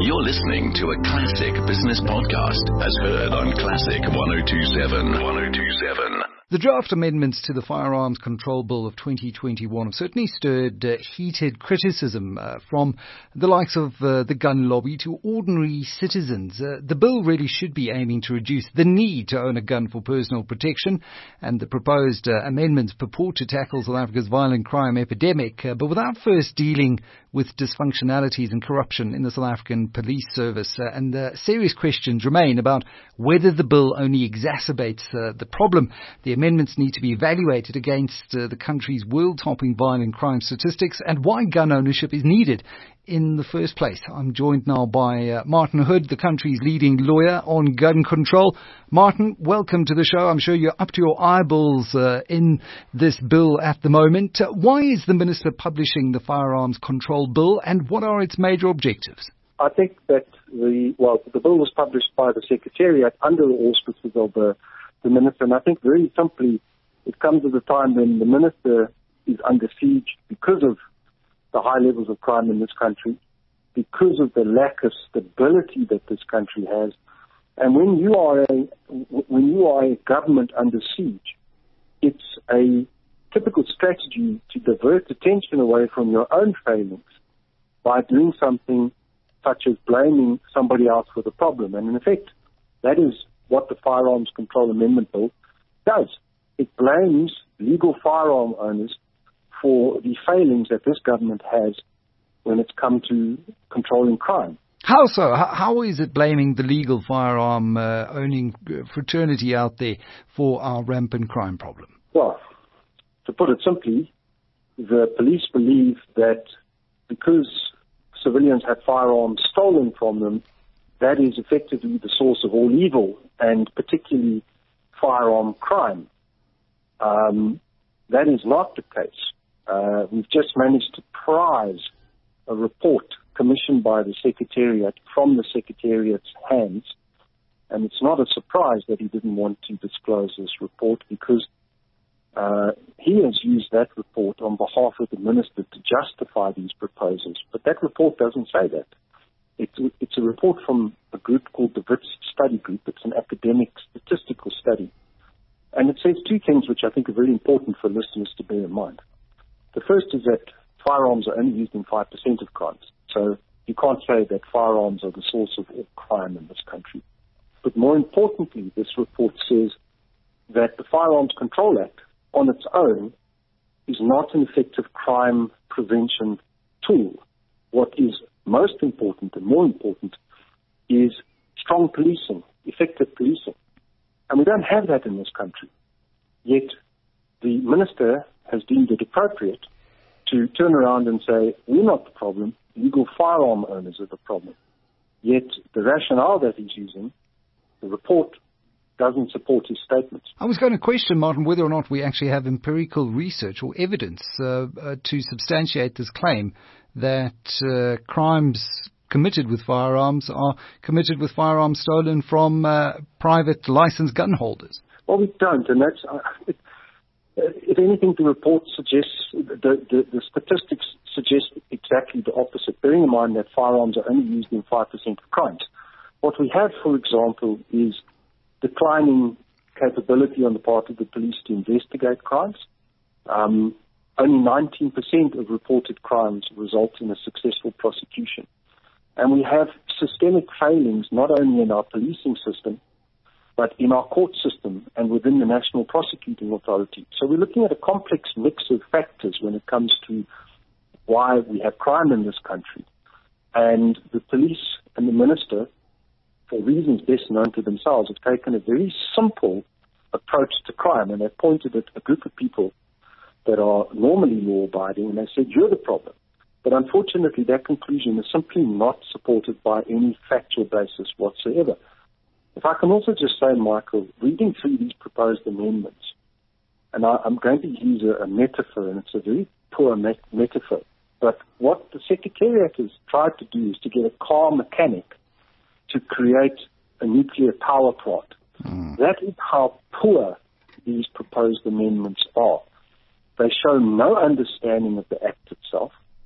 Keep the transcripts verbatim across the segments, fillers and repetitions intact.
You're listening to a Classic Business Podcast, as heard on Classic one oh two point seven. one oh two point seven. The draft amendments to the Firearms Control Bill of twenty twenty-one have certainly stirred uh, heated criticism uh, from the likes of uh, the gun lobby to ordinary citizens. Uh, the bill really should be aiming to reduce the need to own a gun for personal protection, and the proposed uh, amendments purport to tackle South Africa's violent crime epidemic, uh, but without first dealing with dysfunctionalities and corruption in the South African police service. Uh, and uh, serious questions remain about whether the bill only exacerbates uh, the problem. The amendments need to be evaluated against uh, the country's world-topping violent crime statistics and why gun ownership is needed in the first place. I'm joined now by uh, Martin Hood, the country's leading lawyer on gun control. Martin, welcome to the show. I'm sure you're up to your eyeballs uh, in this bill at the moment. Uh, why is the Minister publishing the Firearms Control Bill, and what are its major objectives? I think that the, well, the bill was published by the Secretariat under the auspices of the, the Minister, and I think very simply it comes at a time when the Minister is under siege because of the high levels of crime in this country, because of the lack of stability that this country has. And when you are a, when you are a government under siege, it's a typical strategy to divert attention away from your own failings by doing something such as blaming somebody else for the problem. And in effect, that is what the Firearms Control Amendment Bill does. It blames legal firearm owners for the failings that this government has when it's come to controlling crime. How so? How is it blaming the legal firearm uh, owning fraternity out there for our rampant crime problem? Well, to put it simply, the police believe that because civilians have firearms stolen from them, that is effectively the source of all evil, and particularly firearm crime. Um, that is not the case. Uh, we've just managed to prize a report commissioned by the Secretariat from the Secretariat's hands, and it's not a surprise that he didn't want to disclose this report, because uh, he has used that report on behalf of the Minister to justify these proposals. But that report doesn't say that. It's, it's a report from a group called the Wits Study Group. It's an academic statistical study. And it says two things which I think are very important for listeners to bear in mind. The first is that firearms are only used in five percent of crimes. So you can't say that firearms are the source of all crime in this country. But more importantly, this report says that the Firearms Control Act on its own is not an effective crime prevention tool. What is most important and more important is strong policing, effective policing. And we don't have that in this country. Yet the Minister has deemed it appropriate to turn around and say, we're not the problem, legal firearm owners are the problem. Yet the rationale that he's using, the report, doesn't support his statements. I was going to question, Martin, whether or not we actually have empirical research or evidence uh, uh, to substantiate this claim that uh, crimes committed with firearms are committed with firearms stolen from uh, private licensed gun holders. Well, we don't, and that's... Uh, it, If anything, the report suggests, the, the, the statistics suggest exactly the opposite, bearing in mind that firearms are only used in five percent of crimes. What we have, for example, is declining capability on the part of the police to investigate crimes. Um, only nineteen percent of reported crimes result in a successful prosecution. And we have systemic failings not only in our policing system, but in our court system and within the National Prosecuting Authority. So we're looking at a complex mix of factors when it comes to why we have crime in this country. And the police and the Minister, for reasons best known to themselves, have taken a very simple approach to crime, and they've pointed at a group of people that are normally law-abiding, and they said, you're the problem. But unfortunately, that conclusion is simply not supported by any factual basis whatsoever. If I can also just say, Michael, reading through these proposed amendments, and I, I'm going to use a, a metaphor, and it's a very poor met- metaphor, but what the Secretariat has tried to do is to get a car mechanic to create a nuclear power plant. Mm. That is how poor these proposed amendments are. They show no understanding of the Act itself,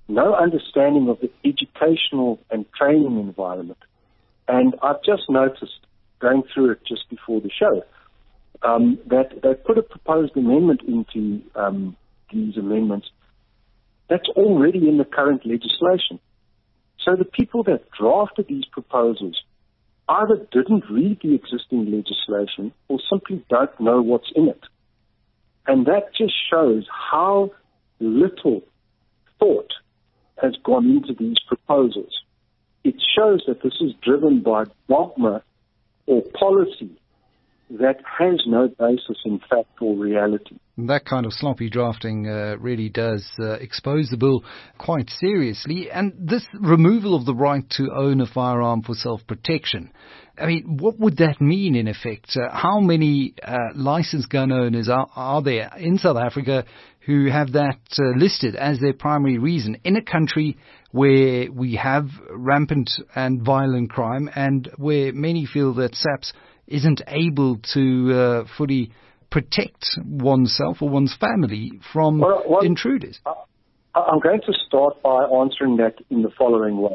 no understanding of the educational and training environment. And I've just noticed, going through it just before the show, um, that they put a proposed amendment into um, these amendments that's already in the current legislation. So the people that drafted these proposals either didn't read the existing legislation or simply don't know what's in it. And that just shows how little thought has gone into these proposals. It shows that this is driven by dogma or policy that has no basis in fact or reality. That kind of sloppy drafting uh, really does uh, expose the bill quite seriously. And this removal of the right to own a firearm for self-protection, I mean, what would that mean in effect? Uh, how many uh, licensed gun owners are, are there in South Africa who have that uh, listed as their primary reason in a country where we have rampant and violent crime and where many feel that SAPS isn't able to uh, fully protect oneself or one's family from well, well, intruders? I'm going to start by answering that in the following way.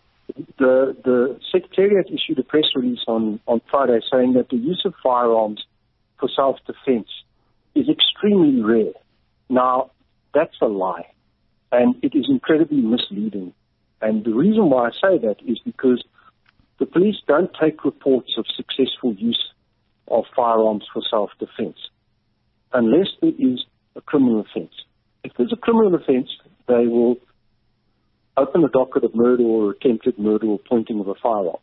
The, the Secretariat issued a press release on, on Friday saying that the use of firearms for self-defense is extremely rare. Now, that's a lie, and it is incredibly misleading. And the reason why I say that is because the police don't take reports of successful use of firearms for self-defense unless there is a criminal offence. If there's a criminal offence, they will open a docket of murder or attempted murder or pointing of a firearm.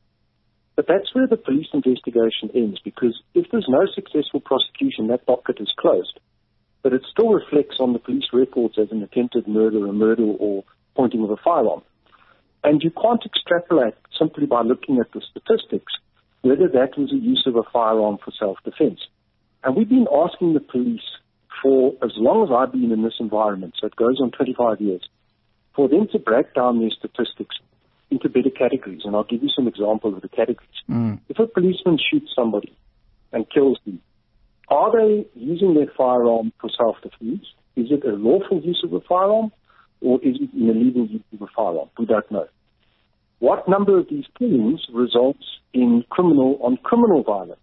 But that's where the police investigation ends, because if there's no successful prosecution, that docket is closed. But it still reflects on the police records as an attempted murder, a murder, or pointing of a firearm. And you can't extrapolate simply by looking at the statistics whether that was a use of a firearm for self-defense. And we've been asking the police for as long as I've been in this environment, so it goes on twenty-five years, for them to break down their statistics into better categories. And I'll give you some examples of the categories. Mm. If a policeman shoots somebody and kills them, are they using their firearm for self-defense? Is it a lawful use of a firearm, or is it an illegal use of a firearm? We don't know. What number of these killings results in criminal on criminal violence?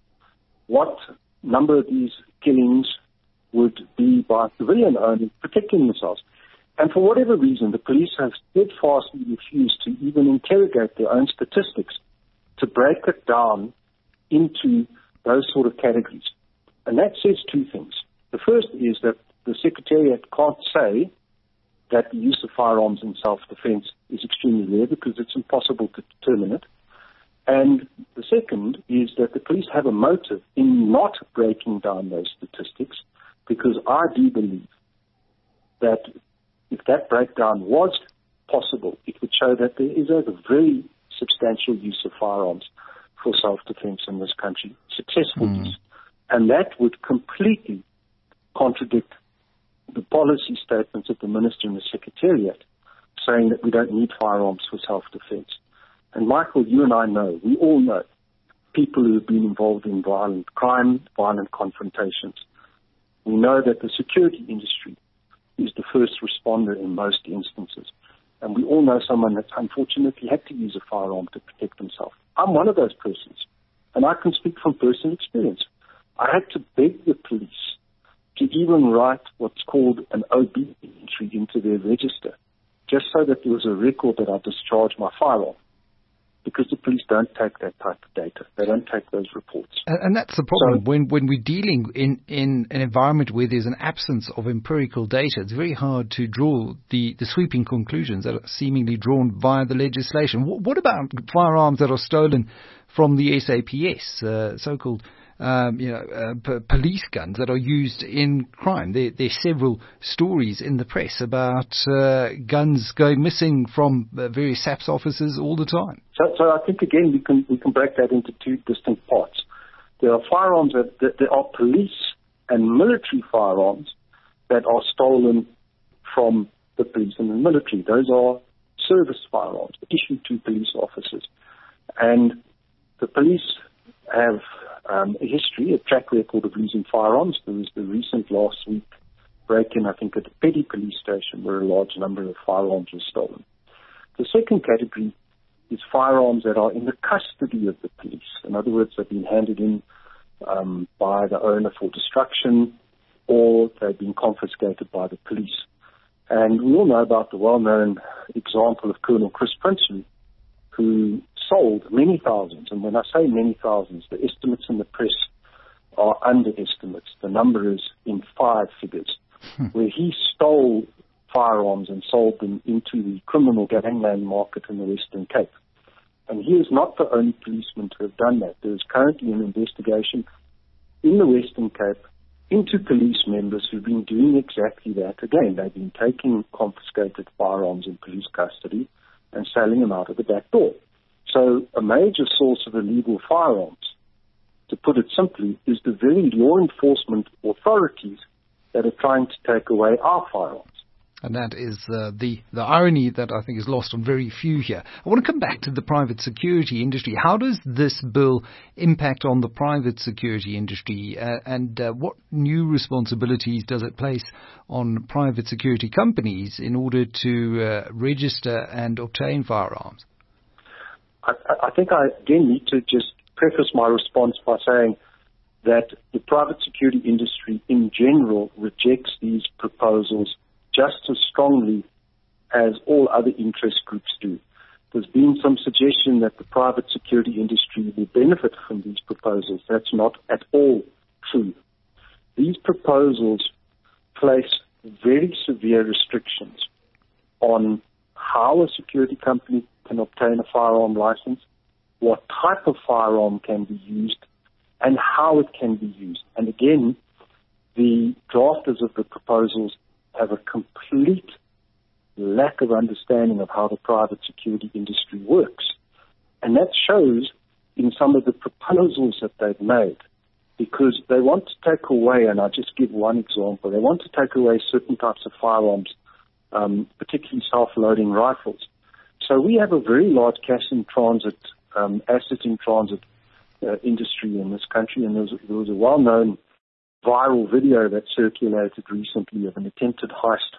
What number of these killings would be by civilian owners protecting themselves? And for whatever reason, the police have steadfastly refused to even interrogate their own statistics to break it down into those sort of categories. And that says two things. The first is that the Secretariat can't say that the use of firearms in self-defense is extremely rare because it's impossible to determine it. And the second is that the police have a motive in not breaking down those statistics, because I do believe that if that breakdown was possible, it would show that there is a very substantial use of firearms for self-defense in this country, successful mm. use. And that would completely contradict the policy statements of the Minister and the Secretariat saying that we don't need firearms for self-defense. And Michael, you and I know, we all know, people who have been involved in violent crime, violent confrontations. We know that the security industry is the first responder in most instances. And we all know someone that's unfortunately had to use a firearm to protect himself. I'm one of those persons, and I can speak from personal experience. I had to beg the police to even write what's called an O B entry into their register, just so that there was a record that I discharged my firearm, because the police don't take that type of data. They don't take those reports. And, and that's the problem. So, when when we're dealing in, in an environment where there's an absence of empirical data, it's very hard to draw the, the sweeping conclusions that are seemingly drawn via the legislation. What, what about firearms that are stolen from the S A P S, uh, so-called Um, you know, uh, p- police guns that are used in crime? There, there's several stories in the press about uh, guns going missing from uh, various SAPS officers all the time. So, so I think again we can we can break that into two distinct parts. There are firearms that, that there are police and military firearms that are stolen from the police and the military. Those are service firearms issued to police officers, and the police have Um, a history, a track record of losing firearms. There was the recent last week break-in, I think, at the Petty police station where a large number of firearms were stolen. The second category is firearms that are in the custody of the police. In other words, they've been handed in um, by the owner for destruction, or they've been confiscated by the police. And we all know about the well-known example of Colonel Chris Prinsloo, who sold many thousands, and when I say many thousands, the estimates in the press are underestimates. The number is in five figures, hmm. where he stole firearms and sold them into the criminal gangland market in the Western Cape. And he is not the only policeman to have done that. There is currently an investigation in the Western Cape into police members who've been doing exactly that. Again, they've been taking confiscated firearms in police custody and selling them out of the back door. So a major source of illegal firearms, to put it simply, is the very law enforcement authorities that are trying to take away our firearms. And that is uh, the, the irony that I think is lost on very few here. I want to come back to the private security industry. How does this bill impact on the private security industry, uh, and uh, what new responsibilities does it place on private security companies in order to uh, register and obtain firearms? I, I think I, again, need to just preface my response by saying that the private security industry in general rejects these proposals just as strongly as all other interest groups do. There's been some suggestion that the private security industry will benefit from these proposals. That's not at all true. These proposals place very severe restrictions on how a security company can obtain a firearm license, what type of firearm can be used, and how it can be used. And again, the drafters of the proposals have a complete lack of understanding of how the private security industry works. And that shows in some of the proposals that they've made, because they want to take away, and I'll just give one example, they want to take away certain types of firearms, um, particularly self-loading rifles. So we have a very large cash in transit, um, asset in transit uh, industry in this country, and there was, there was a well-known viral video that circulated recently of an attempted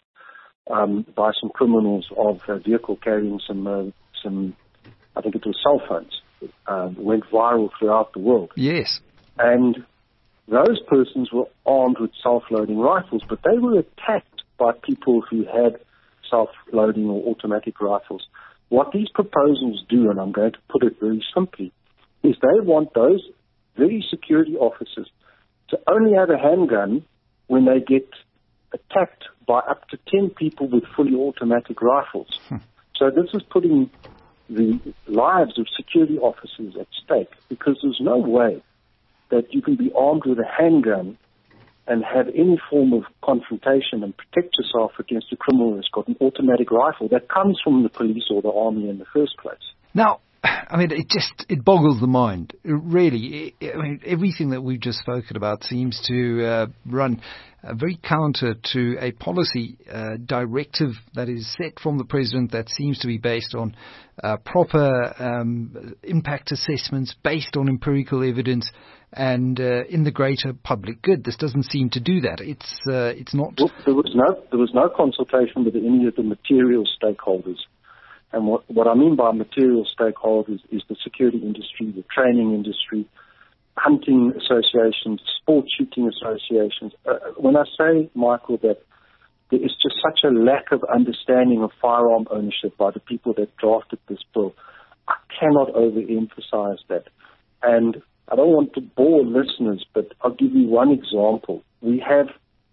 heist um, by some criminals of a vehicle carrying some, uh, some, I think it was cell phones, uh, went viral throughout the world. Yes. And those persons were armed with self-loading rifles, but they were attacked by people who had self-loading or automatic rifles. What these proposals do, and I'm going to put it very simply, is they want those very security officers to only have a handgun when they get attacked by up to ten people with fully automatic rifles. Hmm. So this is putting the lives of security officers at stake, because there's no way that you can be armed with a handgun and have any form of confrontation and protect yourself against a criminal who's got an automatic rifle that comes from the police or the army in the first place. Now, I mean, it just, it boggles the mind. It really, it, I mean, everything that we've just spoken about seems to uh, run uh, very counter to a policy uh, directive that is set from the president that seems to be based on uh, proper um, impact assessments, based on empirical evidence, and uh, in the greater public good. This doesn't seem to do that. It's uh, it's not. Well, there was no there was no consultation with any of the material stakeholders. And what, what I mean by material stakeholders is the security industry, the training industry, hunting associations, sport shooting associations. Uh, when I say, Michael, that there is just such a lack of understanding of firearm ownership by the people that drafted this bill, I cannot overemphasize that. And I don't want to bore listeners, but I'll give you one example. We have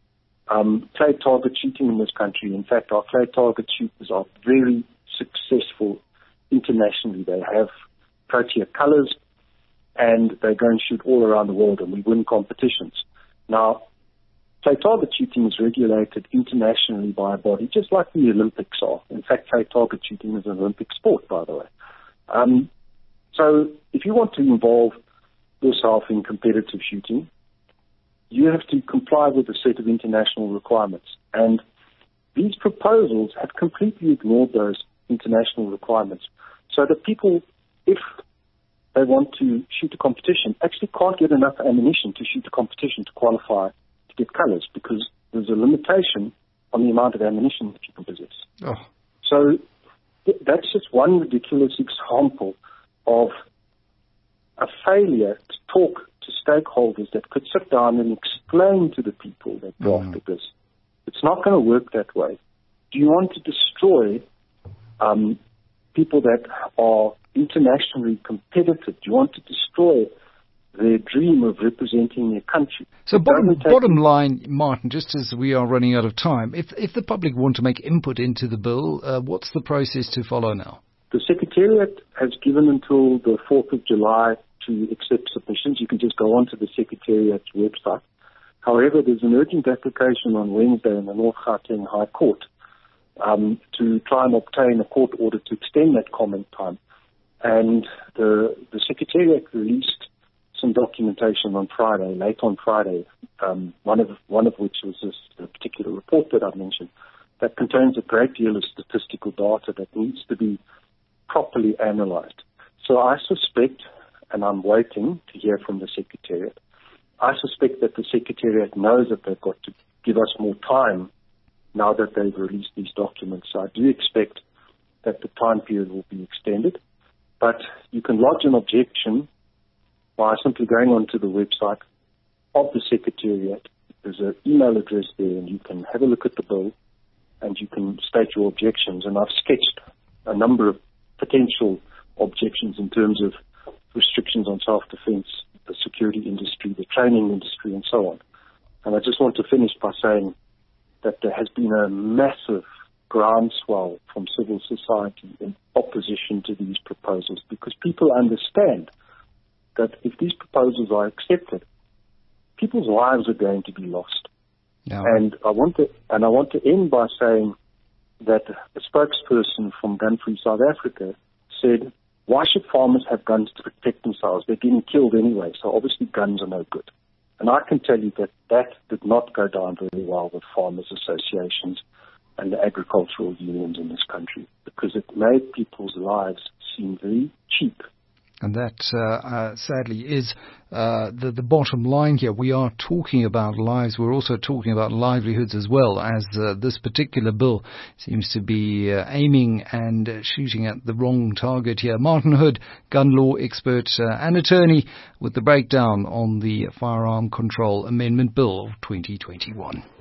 um, clay target shooting in this country. In fact, our clay target shooters are very successful internationally. They have Protea colors, and they go and shoot all around the world, and we win competitions. Now, clay target shooting is regulated internationally by a body, just like the Olympics are. In fact, clay target shooting is an Olympic sport, by the way. Um, so if you want to involve yourself in competitive shooting, you have to comply with a set of international requirements. And these proposals have completely ignored those international requirements. So that people, if they want to shoot a competition, actually can't get enough ammunition to shoot a competition to qualify to get colors, because there's a limitation on the amount of ammunition that you can possess. Oh. So th- that's just one ridiculous example of a failure to talk to stakeholders that could sit down and explain to the people that drafted mm. this. It's not going to work that way. Do you want to destroy um, people that are internationally competitive? Do you want to destroy their dream of representing their country? So bottom, bottom line, Martin, just as we are running out of time, if if the public want to make input into the bill, uh, what's the process to follow now? The Secretariat has given until the fourth of July to accept submissions. You can just go onto the Secretariat's website. However, there's an urgent application on Wednesday in the North Gauteng High Court um, to try and obtain a court order to extend that comment time. And the, the Secretariat released some documentation on Friday, late on Friday, um, one of one of which was this a particular report that I mentioned, that contains a great deal of statistical data that needs to be properly analyzed. So I suspect, and I'm waiting to hear from the Secretariat, I suspect that the Secretariat knows that they've got to give us more time now that they've released these documents. So I do expect that the time period will be extended. But you can lodge an objection by simply going onto the website of the Secretariat. There's an email address there, and you can have a look at the bill, and you can state your objections. And I've sketched a number of potential objections in terms of restrictions on self-defense, the security industry, the training industry, and so on. And I just want to finish by saying that there has been a massive groundswell from civil society in opposition to these proposals, because people understand that if these proposals are accepted, people's lives are going to be lost. No. And I want to and I want to end by saying that a spokesperson from Gun Free South Africa said, why should farmers have guns to protect themselves? They're getting killed anyway, so obviously guns are no good. And I can tell you that that did not go down very well with farmers' associations and the agricultural unions in this country, because it made people's lives seem very cheap. And that, uh, uh, sadly, is uh, the, the bottom line here. We are talking about lives. We're also talking about livelihoods as well, as uh, this particular bill seems to be uh, aiming and uh, shooting at the wrong target here. Martin Hood, gun law expert uh, and attorney, with the breakdown on the Firearm Control Amendment Bill of twenty twenty-one.